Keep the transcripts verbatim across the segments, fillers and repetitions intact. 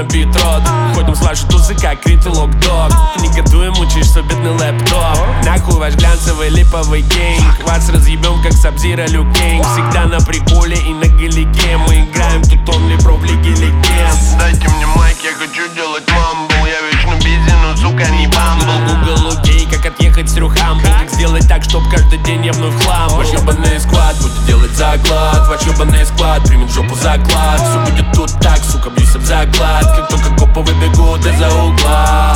набит рот. Ходим с вашей тузы, как ритулок дог. Негодуем, учишься, бедный лэптоп. Нахуй ваш глянцевый липовый гейнг. Вас разъебем, как Сабзира Люк Кейнг. Всегда на приколе и на галике. Мы играем тут он ли про в лиге легенд. Дайте мне майк, я хочу делать мамбл. Я вечно бизи, но сука не бамбл. Google окей, как отъехать с трюхамбл. Как сделать так, чтоб каждый день я вновь хлам. Ваш ебаный склад, буду делать заклад. Ваш ебаный склад, примет в жопу заклад. Все будет тут так, сука, бьюсь об заклад. Как только копы выбегут из-за угла.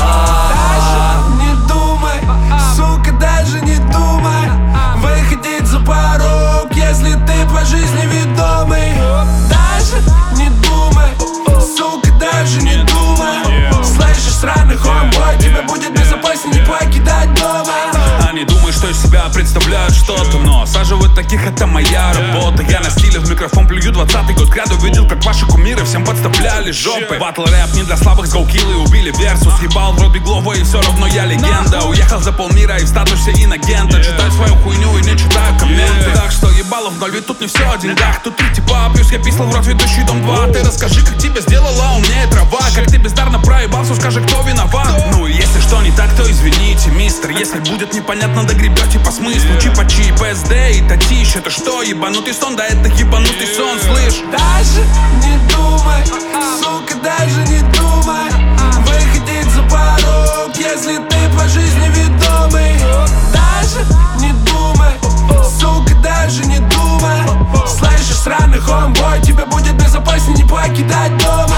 Даже не думай, сука, даже не думай выходить за порог, если ты по жизни ведомый. Даже не думай, сука, даже не думай. Слышишь, сраный хомбой, тебе будет безопаснее не покидать дома. Они думают, что из себя представляют что-то, но осаживать таких — это моя работа. Я на стиле в микрофон плюю двадцатый год кряду. Видел, как ваши кумиры всем подставляли жопы. Батл рэп не для слабых, гоукиллы убили версус. Ебал в рот Беглова и все равно я легенда. Уехал за полмира и в статусе инагента. Читаю свою хуйню и не читаю комменты. Так что ебало в ноль, ведь тут не все о деньгах. Тут три типа, плюс я писал в рот ведущий дом два. Ты расскажи, как тебе сделала умнее трава. Как ты бездарно проебался, скажи, кто виноват. Ну и если что не так, то извините, мистер. Если будет непонятно, догребете по смыслу. Чипа чип, эс дэ и татищ. Это что, ебанутый сон? Да это ебанутый сон, слышь. Даже не думай, сука, даже не думай выходить за порог, если ты по жизни ведомый. Даже не думай, сука, даже не думай. Слышишь, сраный хомбой, тебе будет безопаснее не покидать дома.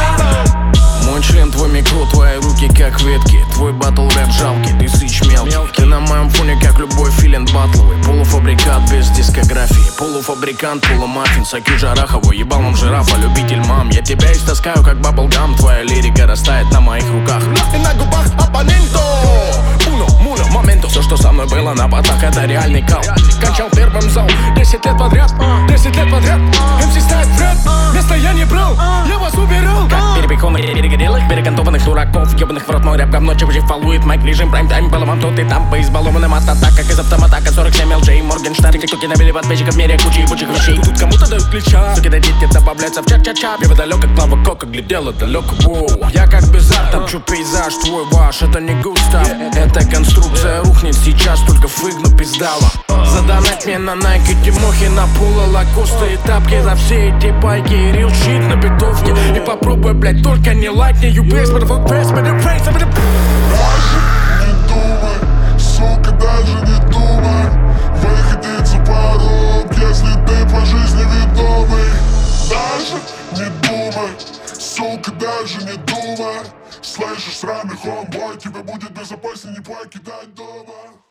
Мой член, твой микро, твои руки как ветки. Твой батл рэп жалкий, ты сыч мелкий. Ты на моем фоне как любой филин батловый. Полуфабрикат без дискографии. Полуфабрикант, полумаффин, Саки Жарахову. Ебал вам жирафа, любитель мам. Я тебя истаскаю как баблгам. Твоя лирика растает на моих руках. И на губах оппоненто. Уно, муно, моменто. Все, что со мной было на потах, это реальный кал. Качал первым зал, десять лет подряд. Десять лет подряд, эм си ставит вред. Место я не брал, я вас убирал. Как перепихонных, перегорелых, перекантованных дураков. Ебаных в рот мой рэп говно, чего же фоллует майк режим. Прайм-тайм, было вам тут и там. По избалованным от атак, как из автомата. сорок семь эл джей, Моргенштерн. Тиктоки набили подписчиков в мире кучи ебучих вещей. Тут кому-то дают ключа. Суки, дадите добавляться в ча-ча-ча. Пиво далеко, как плава кока, глядела далеко. Воу. Я как безарт, топчу пейзаж твой ваш. Это не густо, эта конструкция рухнет сейчас. Только фыгну пиздала. Задонать мне на Nike, Тимохи, на Пула, Лакоста и тапки. За все эти байки и рил щит на битовке. И попробуй, блять, только не лайкни. You best, but the best, but the best, but the best. Даже не думай, сука, даже не думай выходить за порог, если ты по жизни ведомый. Даже не думай, сука, даже не думай. Слышишь, сраный хомбой, тебе будет безопаснее не покидать дома.